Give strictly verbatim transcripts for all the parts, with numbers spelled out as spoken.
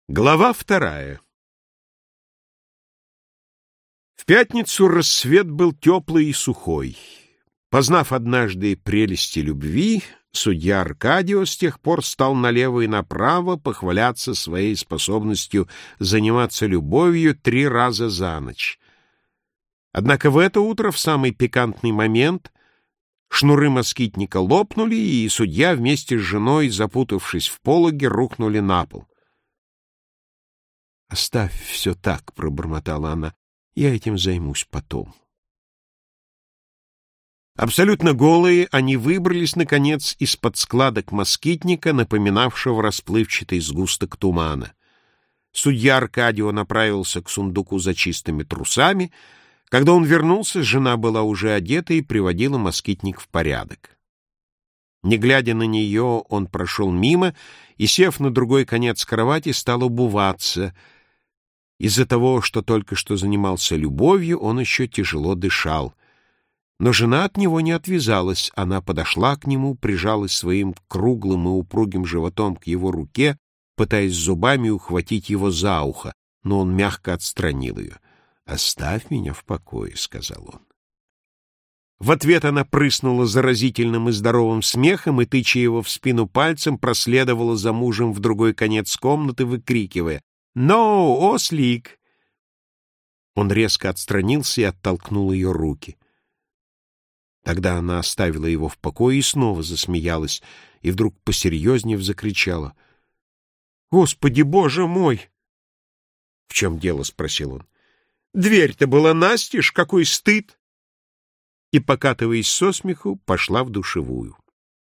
Глава вторая. В пятницу рассвет был теплый и сухой. Познав однажды прелести любви, судья Аркадио с тех пор стал налево и направо похваляться своей способностью заниматься любовью три раза за ночь. Однако в это утро, в самый пикантный момент, шнуры москитника лопнули, и судья вместе с женой, запутавшись в пологе, рухнули на пол. «Оставь все так», — пробормотала она, — «я этим займусь потом». Абсолютно голые, они выбрались, наконец, из-под складок москитника, напоминавшего расплывчатый сгусток тумана. Судья Аркадио направился к сундуку за чистыми трусами. Когда он вернулся, жена была уже одета и приводила москитник в порядок. Не глядя на нее, он прошел мимо и, сев на другой конец кровати, стал обуваться. Из-за того, что только что занимался любовью, он еще тяжело дышал. Но жена от него не отвязалась. Она подошла к нему, прижалась своим круглым и упругим животом к его руке, пытаясь зубами ухватить его за ухо, но он мягко отстранил ее. «Оставь меня в покое», — сказал он. В ответ она прыснула заразительным и здоровым смехом и, тыча его в спину пальцем, проследовала за мужем в другой конец комнаты, выкрикивая: «No, ослик!» Он резко отстранился и оттолкнул ее руки. Тогда она оставила его в покое и снова засмеялась, и вдруг посерьезнее закричала: «Господи, Боже мой!» «В чем дело?» — спросил он. «Дверь-то была настежь, какой стыд!» И, покатываясь со смеху, пошла в душевую.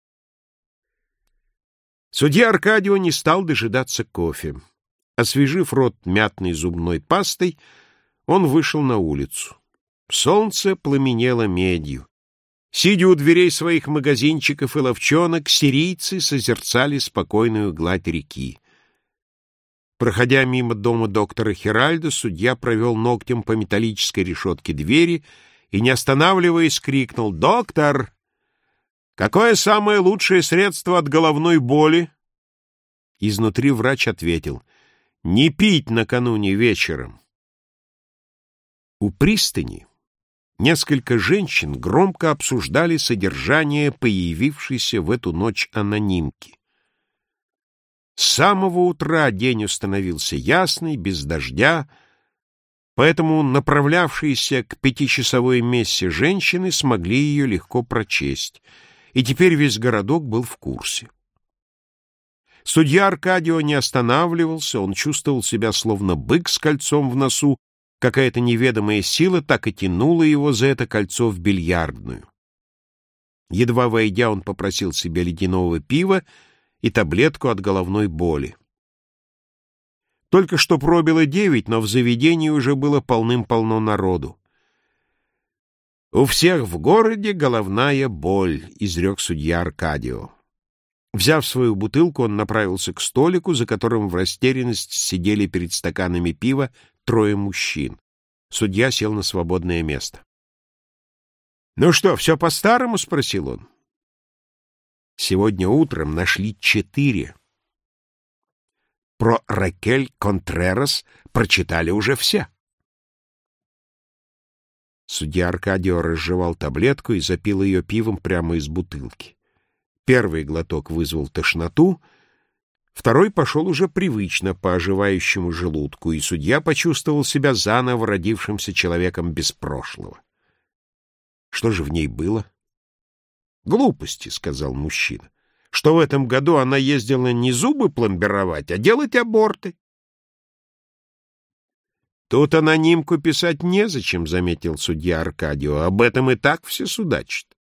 Судья Аркадио не стал дожидаться кофе. Освежив рот мятной зубной пастой, он вышел на улицу. Солнце пламенело медью. Сидя у дверей своих магазинчиков и лавчонок, сирийцы созерцали спокойную гладь реки. Проходя мимо дома доктора Хиральдо, судья провел ногтем по металлической решетке двери и, не останавливаясь, крикнул: «Доктор, какое самое лучшее средство от головной боли?» Изнутри врач ответил: «Не пить накануне вечером». У пристани несколько женщин громко обсуждали содержание появившейся в эту ночь анонимки. С самого утра день установился ясный, без дождя, поэтому направлявшиеся к пятичасовой мессе женщины смогли ее легко прочесть, и теперь весь городок был в курсе. Судья Аркадио не останавливался, он чувствовал себя словно бык с кольцом в носу, какая-то неведомая сила так и тянула его за это кольцо в бильярдную. Едва войдя, он попросил себе ледяного пива и таблетку от головной боли. Только что пробило девять, но в заведении уже было полным-полно народу. «У всех в городе головная боль», — изрек судья Аркадио. Взяв свою бутылку, он направился к столику, за которым в растерянности сидели перед стаканами пива трое мужчин. Судья сел на свободное место. «Ну что, все по-старому?» — спросил он. «Сегодня утром нашли четыре. Про Ракель Контрерас прочитали уже все». Судья Аркадио разжевал таблетку и запил ее пивом прямо из бутылки. Первый глоток вызвал тошноту, второй пошел уже привычно по оживающему желудку, и судья почувствовал себя заново родившимся человеком без прошлого. Что же в ней было? «Глупости», — сказал мужчина, — «что в этом году она ездила не зубы пломбировать, а делать аборты». «Тут анонимку писать незачем», — заметил судья Аркадио, — «об этом и так все судачат».